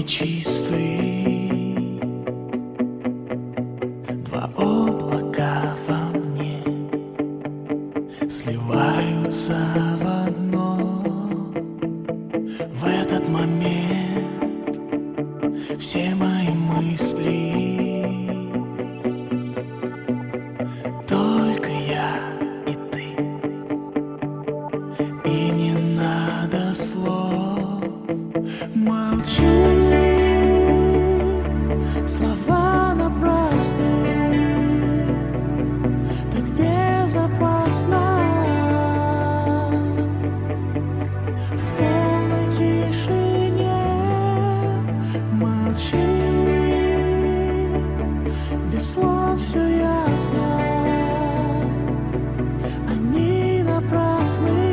чистый, два облака во мне сливаются в одно. В этот момент все мои мысли только я и ты, и не надо слов. Молчи, слова напрасны, так безопасно. В полной тишине молчи, без слов все ясно, они напрасны.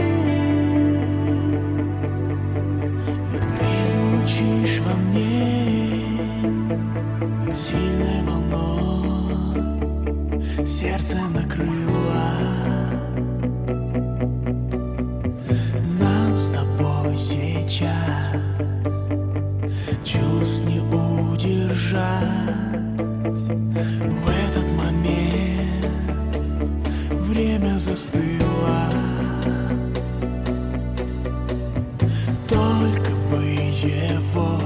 Звучишь во мне сильной волной, сердце накрыло. Нам с тобой сейчас чувств не удержать. В этот момент время застыло. Только бы его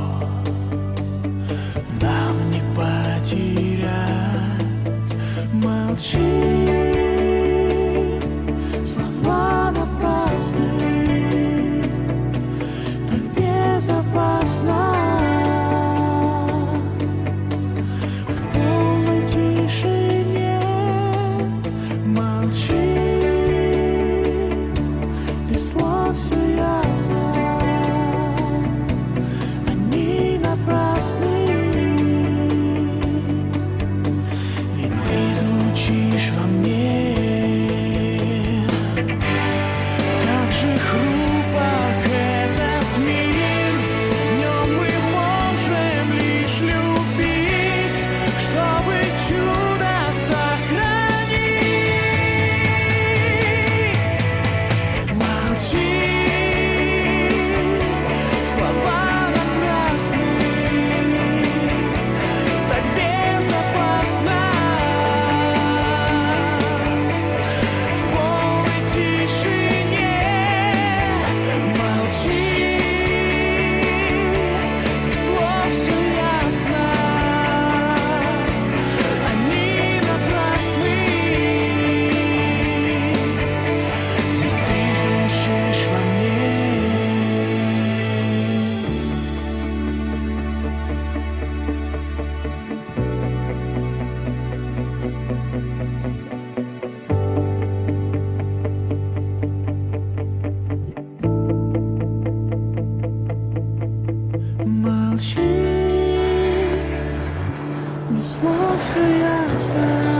нам не потерять. Молчи, слова напрасны, так безопасно. В полной тишине молчи, без слов все ясно. Ведь ты звучишь во мне. Как же хрупок этот мир, в нем мы можем лишь любить, чтобы чудо сохранить. Молчи, слова молчи, без слов все ясно.